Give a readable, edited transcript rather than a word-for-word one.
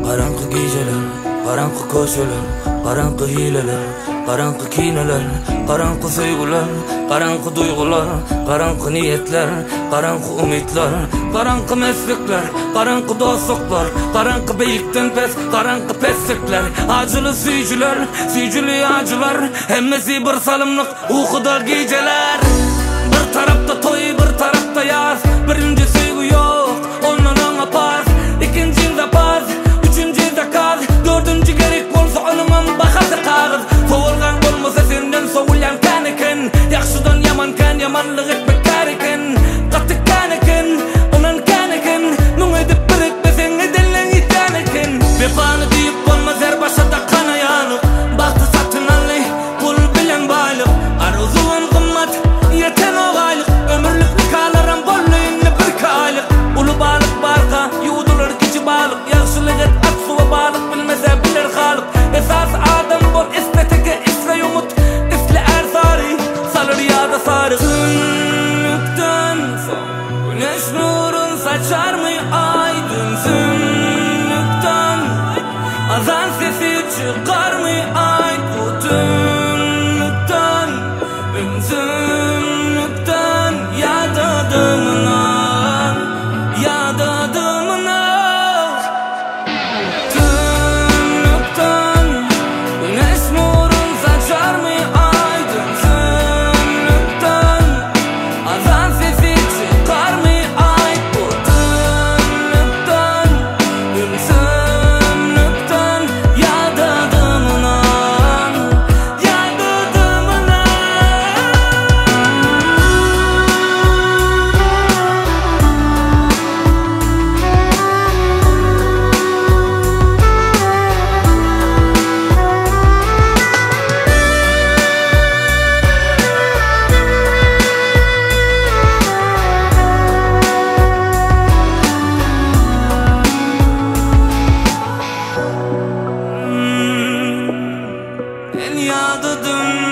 Karanqı geceler, karanqı köşeler, karanqı hileler, karanqı kineler, karanqı sevgular, karanqı duygular, karanqı niyetler, karanqı umidler, karanqı meslekler, karanqı dostluklar, karanqı beylikten pes, karanqı pessekler, acılı süycüler, süycülü acılar, hemmesi bir salımlık uykuda geceler. Bir tarafta toy, bir tarafta yaz, birinci sevgi yok, onunla pas, ikincinde pas, üçüncüde kaz, dördüncü gerek olsa onun bakası kağız. Soğulgan olmasa senden soğulan kaneken, yakşıdan yamanken yamanlık etmek kareken, kattık kaneken, onun kaneken, nun edip bir etmesen edenlen itaneken. Vefanı deyip olmaz her başada kana yanık, baktı satın alay, kul bilen baylık, arzuun kımmat, yeten o aylık, ömürlük nikalarım bolluyunlu bir kaylık. Ulu balık barka, yuğdulur kici balık, yakşılık et at suva balık, bilmese bilir halık. Esas adam bol isteteke isle umut, isle erzari, salır yada sarı. Sünlükten güneş nurun saçar mı aydın? Sünlükten azan sesi çıkar mı ay bu tünlükten? Sünlükten yadadımına, yadadımına. Tünlükten güneş nurun saçar mı aydın? Sünlükten azan sesi çıkar mı ay bu tünlükten? Sünlükten yadadımına, yadadımına. En yadadımına.